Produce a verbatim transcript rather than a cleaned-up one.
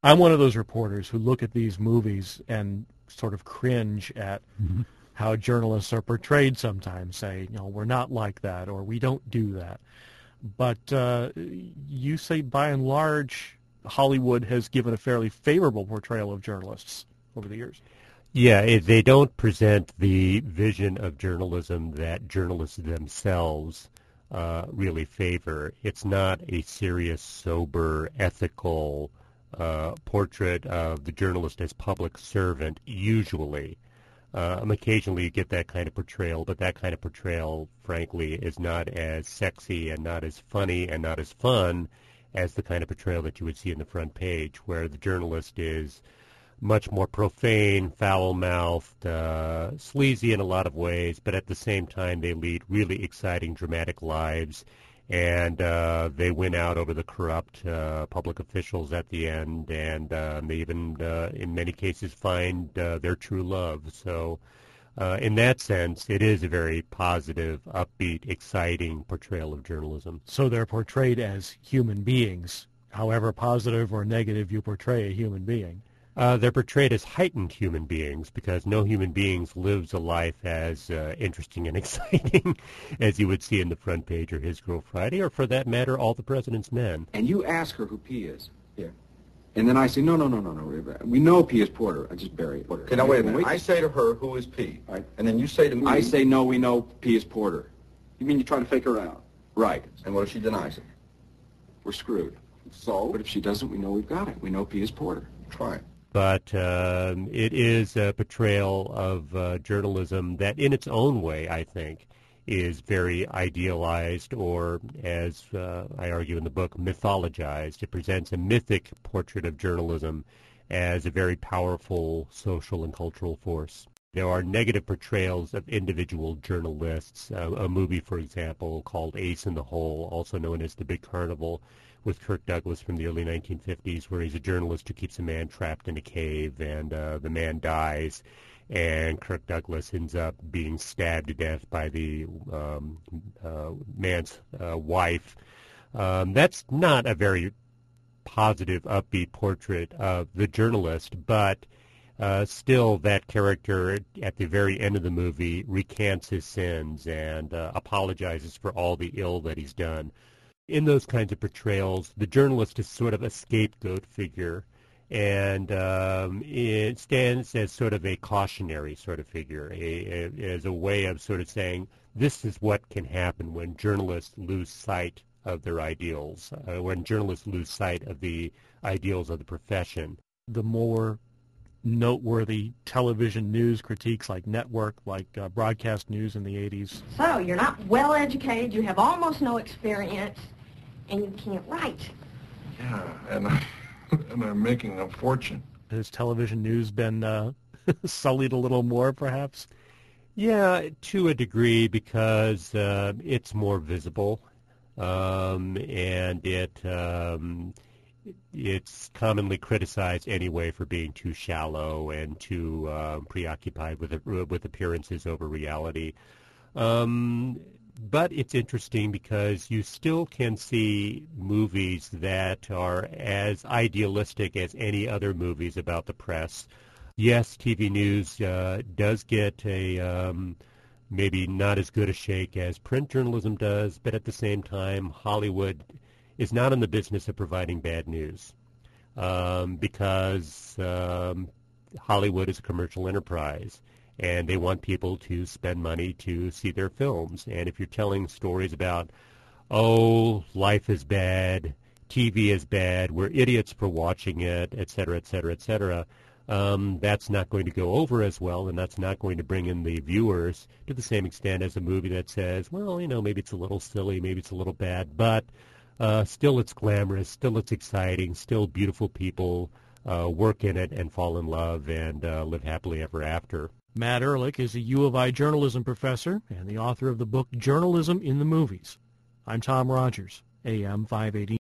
I'm one of those reporters who look at these movies and sort of cringe at mm-hmm. how journalists are portrayed sometimes, say, you know, we're not like that, or we don't do that. But uh, you say, by and large, Hollywood has given a fairly favorable portrayal of journalists over the years. Yeah, it, they don't present the vision of journalism that journalists themselves uh, really favor. It's not a serious, sober, ethical uh, portrait of the journalist as public servant, usually. Um, occasionally you get that kind of portrayal, but that kind of portrayal, frankly, is not as sexy and not as funny and not as fun as the kind of portrayal that you would see in the front page, where the journalist is much more profane, foul-mouthed, uh, sleazy in a lot of ways, but at the same time they lead really exciting, dramatic lives, and uh, they win out over the corrupt uh, public officials at the end, and uh, they even, uh, in many cases, find uh, their true love. So uh, in that sense, it is a very positive, upbeat, exciting portrayal of journalism. So they're portrayed as human beings, however positive or negative you portray a human being. Uh, they're portrayed as heightened human beings because no human beings lives a life as uh, interesting and exciting as you would see in the front page or His Girl Friday, or for that matter, All the President's Men. And you ask her who P is. Yeah. And then I say, no, no, no, no, no. We know P is Porter. I just bury it. Porter. Okay, now wait a minute. Wait. I say to her, who is P? Right. And then you say to me... I say, no, we know P is Porter. You mean you try to fake her out? Right. And what if she denies it? We're screwed. So? But if she doesn't, we know we've got it. We know P is Porter. Try it. But um, it is a portrayal of uh, journalism that in its own way, I think, is very idealized or, as uh, I argue in the book, mythologized. It presents a mythic portrait of journalism as a very powerful social and cultural force. There are negative portrayals of individual journalists. Uh, a movie, for example, called Ace in the Hole, also known as The Big Carnival, with Kirk Douglas from the early nineteen fifties, where he's a journalist who keeps a man trapped in a cave, and uh, the man dies, and Kirk Douglas ends up being stabbed to death by the um, uh, man's uh, wife. Um, that's not a very positive, upbeat portrait of the journalist, but uh, still that character at the very end of the movie recants his sins and uh, apologizes for all the ill that he's done. In those kinds of portrayals, the journalist is sort of a scapegoat figure, and um, it stands as sort of a cautionary sort of figure, a, a, as a way of sort of saying, this is what can happen when journalists lose sight of their ideals, uh, when journalists lose sight of the ideals of the profession. The more noteworthy television news critiques like Network, like uh, broadcast news in the eighties. So, you're not well educated, you have almost no experience, and you can't write. Yeah, and, I, and I'm making a fortune. Has television news been uh, sullied a little more, perhaps? Yeah, to a degree, because uh, it's more visible, um, and it... Um, It's commonly criticized anyway for being too shallow and too uh, preoccupied with with appearances over reality. Um, but it's interesting because you still can see movies that are as idealistic as any other movies about the press. Yes, T V news uh, does get a um, maybe not as good a shake as print journalism does, but at the same time, Hollywood is not in the business of providing bad news um, because um, Hollywood is a commercial enterprise, and they want people to spend money to see their films. And if you're telling stories about, oh, life is bad, T V is bad, we're idiots for watching it, et cetera, et cetera, et cetera, um, that's not going to go over as well, and that's not going to bring in the viewers to the same extent as a movie that says, well, you know, maybe it's a little silly, maybe it's a little bad, but Uh, still it's glamorous, still it's exciting, still beautiful people uh, work in it and fall in love and uh, live happily ever after. Matt Ehrlich is a U of I journalism professor and the author of the book Journalism in the Movies. I'm Tom Rogers, A M five eighty.